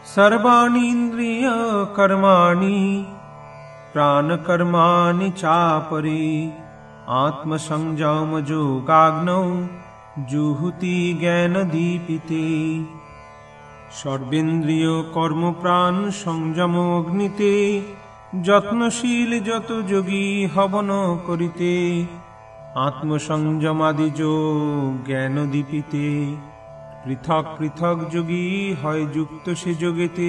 सर्वाणीन्द्रिय कर्माणि प्राण कर्माणि चापरे आत्मसंयम योगाग्नौ जुहुति ज्ञान दीपिते। सर्वेन्द्रिय कर्म प्राण संयम अग्निते যত্নশীল যত যোগী হবন করিতে আত্মসংযমাদি যোগ জ্ঞান দীপিতে। পৃথক পৃথক যোগী হয় যুক্ত সে যোগেতে।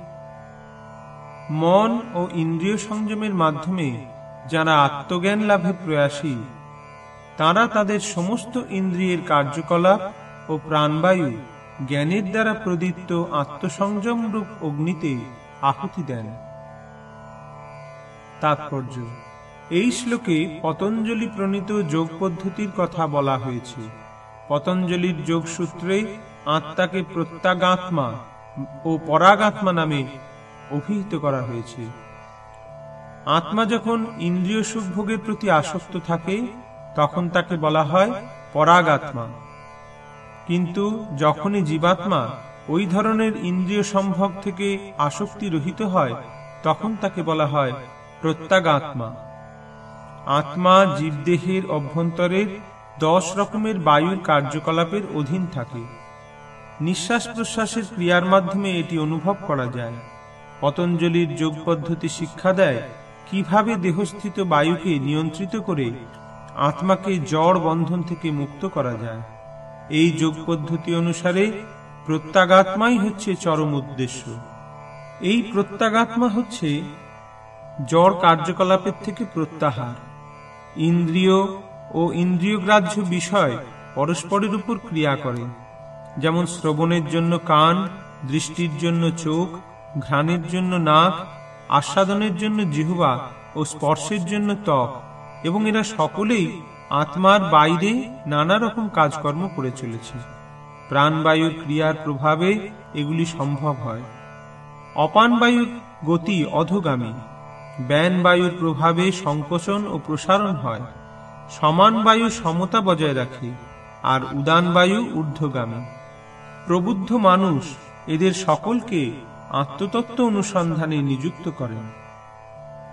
মন ও ইন্দ্রিয় সংযমের মাধ্যমে যারা আত্মজ্ঞান লাভে প্রয়াসী তারা তাদের সমস্ত ইন্দ্রিয়ের কার্যকলাপ ও প্রাণবায়ু জ্ঞানের দ্বারা প্রদীপ্ত আত্মসংযম রূপ অগ্নিতে আহুতি দেন। তাৎপর্য: এই শ্লোকে পতঞ্জলি প্রণীত যোগ পদ্ধতির কথা বলা হয়েছে। পতঞ্জলির যোগসূত্রে আত্মাকে প্রত্যাগাত্মা ও পরাগাত্মা নামে অভিহিত করা হয়েছে। আত্মা যখন ইন্দ্রিয় সুখ ভোগের প্রতি আসক্ত থাকে তখন তাকে বলা হয় পরাগাত্মা, কিন্তু যখনই জীবাত্মা ওই ধরনের ইন্দ্রিয় সম্ভোগ থেকে আসক্তি রহিত হয় তখন তাকে বলা হয় প্রত্যাগাত্মা। আত্মা জীবদেহের অভ্যন্তরের 10 রকমের বায়ুর কার্যকলাপের অধীন থাকে। নিঃশ্বাস প্রশ্বাসের ক্রিয়ার মাধ্যমে এটি অনুভব করা যায়। পতঞ্জলির যোগ পদ্ধতি শিক্ষা দেয় কিভাবে দেহস্থিত বায়ুকে নিয়ন্ত্রিত করে আত্মাকে জড় বন্ধন থেকে মুক্ত করা যায়। এই যোগ পদ্ধতি অনুসারে প্রত্যাগাত্মাই হচ্ছে চরম উদ্দেশ্য। এই প্রত্যাগাত্মা হচ্ছে জড় কার্যকলাপের থেকে প্রত্যাহার। ইন্দ্রিয় ও ইন্দ্রিয়গ্রাহ্য বিষয় পরস্পরের উপর ক্রিয়া করে, যেমন শ্রবণের জন্য কান, দৃষ্টির জন্য চোখ, ঘ্রাণের জন্য নাক, আস্বাদনের জন্য জিহ্বা ও স্পর্শের জন্য ত্বক, এবং এরা সকলেই আত্মার বাইরে নানা রকম কাজকর্ম করে চলেছে। প্রাণবায়ুর ক্রিয়ার প্রভাবে এগুলি সম্ভব হয়। অপান বায়ুর গতি অধোগামী, ব্যান বায়ুর প্রভাবে সংকোচন ও প্রসারণ হয়। সমান বায়ু সমতা বজায় রাখে, আর উদান বায়ু ঊর্ধ্বগামী। প্রবুদ্ধ মানুষ এদের সকলকে আত্মতত্ত্ব অনুসন্ধানে নিযুক্ত করেন।